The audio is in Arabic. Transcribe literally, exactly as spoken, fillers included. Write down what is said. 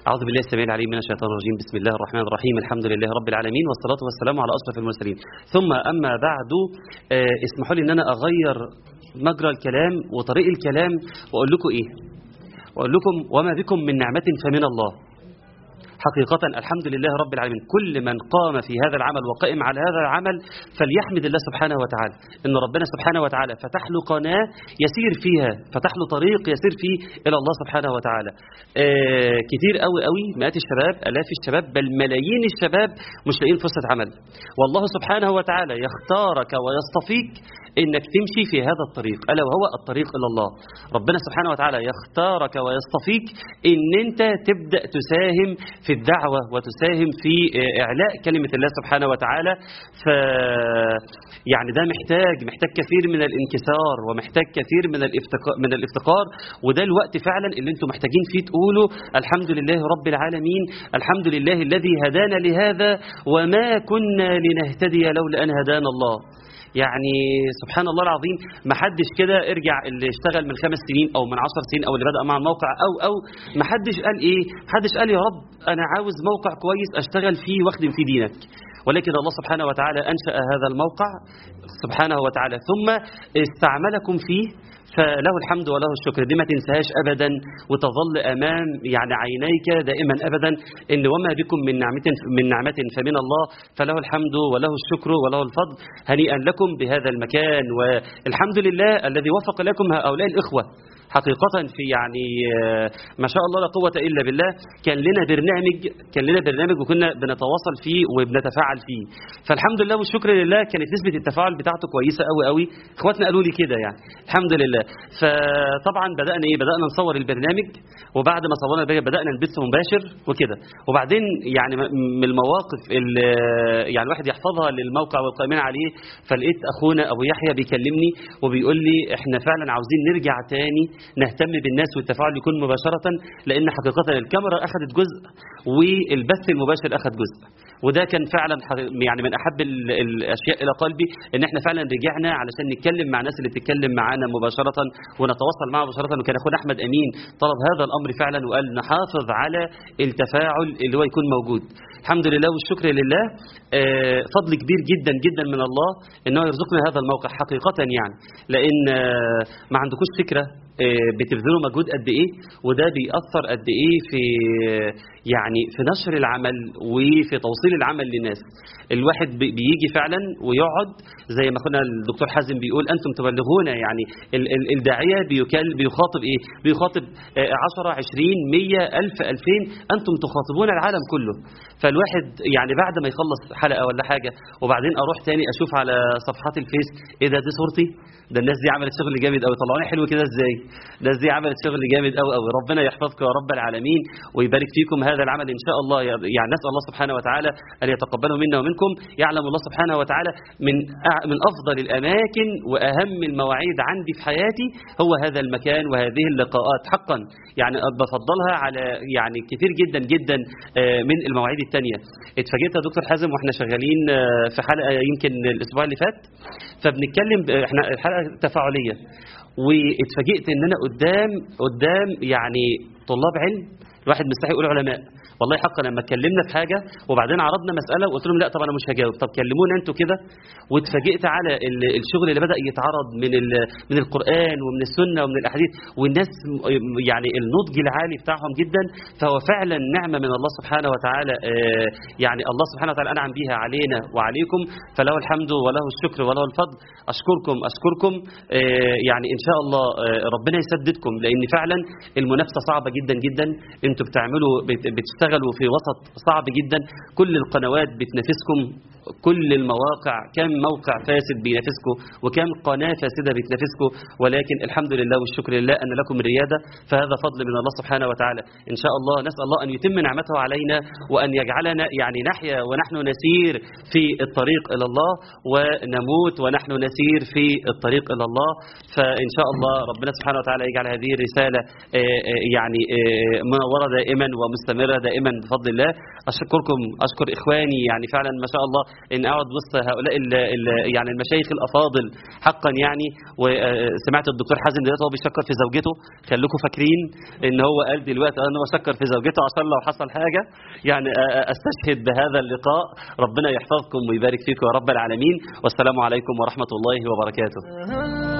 أعوذ بالله السميع العليم من الشيطان الرجيم. بسم الله الرحمن الرحيم. الحمد لله رب العالمين، والصلاة والسلام على أشرف المرسلين. ثم أما بعد، آه اسمحوا لي أن أنا أغير مجرى الكلام وطريق الكلام وأقول لكم إيه؟ وأقول لكم وما بكم من نعمة فمن الله. حقيقة الحمد لله رب العالمين. كل من قام في هذا العمل وقائم على هذا العمل فليحمد الله سبحانه وتعالى، إن ربنا سبحانه وتعالى فتح له قناة يسير فيها، فتح له طريق يسير فيه إلى الله سبحانه وتعالى. آه كتير قوي قوي، مئات الشباب، آلاف الشباب، بل ملايين الشباب مش لاقيين فرصة عمل. والله سبحانه وتعالى يختارك ويصطفيك إنك تمشي في هذا الطريق، ألا وهو الطريق إلى الله. ربنا سبحانه وتعالى يختارك ويصطفيك إن أنت تبدأ تساهم في الدعوة وتساهم في إعلاء كلمة الله سبحانه وتعالى. ف يعني ده محتاج محتاج كثير من الانكسار، ومحتاج كثير من الافتقار من الافتقار وده الوقت فعلا اللي انتم محتاجين فيه تقولوا الحمد لله رب العالمين، الحمد لله الذي هدانا لهذا وما كنا لنهتدي لولا أن هدانا الله. يعني سبحان الله العظيم، ما حدش كده ارجع اللي اشتغل من خمس سنين او من عشر سنين او اللي بدأ مع الموقع او او ما حدش قال ايه، ما حدش قال يا رب انا عاوز موقع كويس اشتغل فيه واخدم فيه دينك، ولكن الله سبحانه وتعالى انشأ هذا الموقع سبحانه وتعالى ثم استعملكم فيه، فله الحمد وله الشكر. دي ما تنساهاش ابدا وتظل امام يعني عينيك دائما ابدا، ان وما بكم من نعمه من نعمه فمن الله، فله الحمد وله الشكر وله الفضل. هنيئا لكم بهذا المكان، والحمد لله الذي وفق لكم هؤلاء الاخوه حقيقة في يعني ما شاء الله لا قوة إلا بالله. كان لنا برنامج كان لنا برنامج وكنا بنتواصل فيه وبنتفاعل فيه، فالحمد لله والشكر لله كانت نسبة التفاعل بتاعته كويسة قوي قوي. اخواتنا قالوا لي كده يعني الحمد لله. فطبعا بدأنا ايه بدأنا نصور البرنامج، وبعد ما صورنا بدأنا نبث مباشر وكده. وبعدين يعني من المواقف اللي يعني الواحد يحفظها للموقع والقائمين عليه، فلقيت أخونا أبو يحيى بيكلمني وبيقول لي احنا فعلا عاوزين نرجع تاني نهتم بالناس والتفاعل يكون مباشرة، لأن حقيقة الكاميرا أخذت جزء والبث المباشر أخذ جزء، وده كان فعلا يعني من أحب الأشياء إلى قلبي، إن احنا فعلا رجعنا علشان نتكلم مع الناس اللي بتتكلم معانا مباشرة ونتواصل معها مباشرة. وكان أخونا أحمد أمين طلب هذا الأمر فعلا وقال نحافظ على التفاعل اللي هو يكون موجود. الحمد لله والشكر لله. فضل كبير جدا جدا من الله إنه يرزقنا هذا الموقع حقيقة، يعني لأن ما عندكوش فكرة بتبذلوا مجهود قد ايه، وده بيأثر قد ايه في يعني في نشر العمل وفي توصيل العمل للناس. الواحد بيجي فعلا ويقعد زي ما كنا الدكتور حازم بيقول انتم تبلغون، يعني الداعيه بيخاطب ايه؟ بيخاطب عشرة عشرين مية ألف ألفين، انتم تخاطبون العالم كله. فالواحد يعني بعد ما يخلص حلقه ولا حاجه وبعدين اروح تاني اشوف على صفحات الفيس ايه ده، دي صورتي، ده الناس دي عملت شغل جامد قوي، طلعوني حلو كده ازاي، الناس دي عملت شغل جامد قوي قوي. ربنا يحفظكم يا رب العالمين ويبارك فيكم هذا العمل ان شاء الله. يعني نسال الله سبحانه وتعالى ان يتقبله منا ومنكم. يعلم الله سبحانه وتعالى من من افضل الاماكن واهم المواعيد عندي في حياتي هو هذا المكان وهذه اللقاءات، حقا يعني بفضلها على يعني كثير جدا جدا من المواعيد الثانيه. اتفاجئت يا دكتور حازم واحنا شغالين في حلقه يمكن الاسبوع اللي فات، فبنتكلم احنا الحلقه تفاعليه، واتفاجئت ان انا قدام قدام يعني طلاب علم، الواحد مستحي يقول علماء والله حقا. لما اتكلمنا في حاجه وبعدين عرضنا مساله وقلت لهم لا طب انا مش هجاوب، طب كلمونا انتوا كده، واتفاجئت على الشغل اللي بدا يتعرض من من القران ومن السنه ومن الاحاديث، والناس يعني النضج العالي بتاعهم جدا. فهو فعلا نعمه من الله سبحانه وتعالى، يعني الله سبحانه وتعالى انعم بها علينا وعليكم، فله الحمد وله الشكر وله الفضل. اشكركم اشكركم يعني ان شاء الله ربنا يسددكم، لان فعلا المنافسه صعبه جدا جدا. انتوا بتعملوا بتشتغلوا في وسط صعب جدا، كل القنوات بتنافسكم، كل المواقع، كم موقع فاسد بينافسكم وكم قناة فاسدة بتنافسكم، ولكن الحمد لله والشكر لله أن لكم الريادة، فهذا فضل من الله سبحانه وتعالى. إن شاء الله نسأل الله أن يتم نعمته علينا وأن يجعلنا يعني نحيا ونحن نسير في الطريق إلى الله ونموت ونحن نسير في الطريق إلى الله. فإن شاء الله ربنا سبحانه وتعالى يجعل هذه الرسالة يعني منورة دائما ومستمرة دائما بفضل الله. أشكركم أشكر إخواني، يعني فعلا ما شاء الله ان اقعد وسط هؤلاء ال ال يعني المشايخ الافاضل حقا يعني. وسمعت الدكتور حازم دلوقتي هو بيشكر في زوجته، خليكم فاكرين ان هو قال دلوقتي انا بشكر في زوجته عشان لو حصل حاجه يعني استشهد بهذا اللقاء. ربنا يحفظكم ويبارك فيكم يا رب العالمين، والسلام عليكم ورحمه الله وبركاته.